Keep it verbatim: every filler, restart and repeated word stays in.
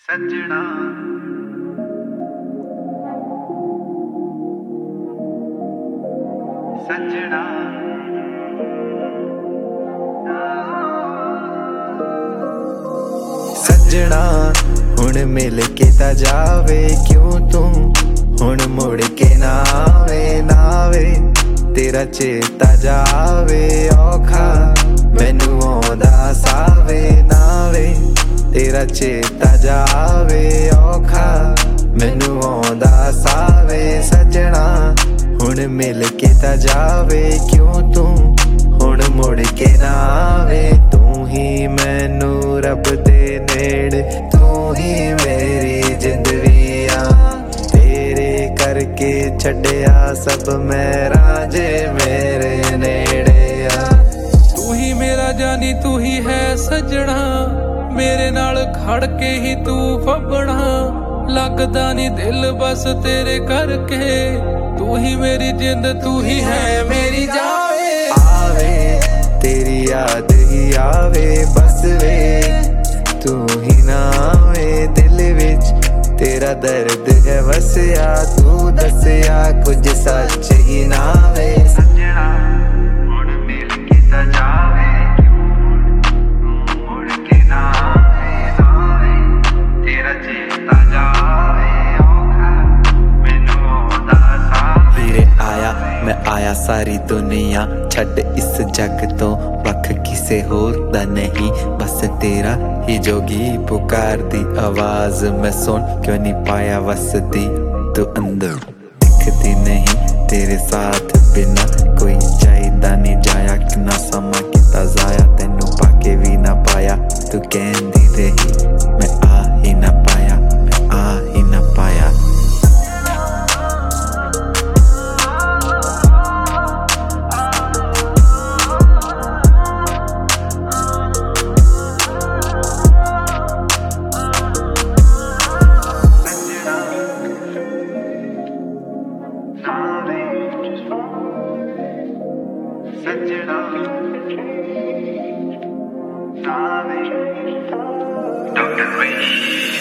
सजना सजना सजना हुण मिल के ता जावे क्यों तू हुण मुड़ के ना आवे ना आवे तेरा चेता जावे औखा मैनू आउंदा सावे नावे तेरा चेता जावे औखा मैनू आउंदा सावे सजना हुण मिल के ता जावे क्यों तू हुण मुड़ के ना आवे तू ही मैनू रब दे नेड़े तू ही मेरी जिंदगी आ तेरे करके छड्डिया सब मैं राजे मेरे नेड़े आ तू ही मेरा जानी तू ही है सजना मेरे नाल खड़ के ही तू फबना लगदा नी दिल बस तेरे करके तू ही मेरी जिंद तू ही है मेरी जावे आवे तेरी याद ही आवे बस वे तू ही ना आवे दिल विच तेरा दर्द है वसिया तू दसिया कुछ सच ही ना वे सजना हुण मिल के ता जावे क्यों मुड़ के ना आवे आवे तेरा चेता जावे औखा मैनू आउंदा सावे हीरे आया मैं आया सारी दुनिया छड्ड इस जग तो वख किसे होर दा नहीं बस तेरा ही जोगी पुकार दी आवाज मैं सुन क्यों नहीं पाया वसदी तू अंदर दिखती नहीं तेरे साथ बिना कोई चाहिदा नहीं जाया कितना समा किता जाया तेनू पाके भी ना पाया तू कहंदी रही मैं आ ही ना पाया मैं आ ही ना पाया सजना डॉक्टर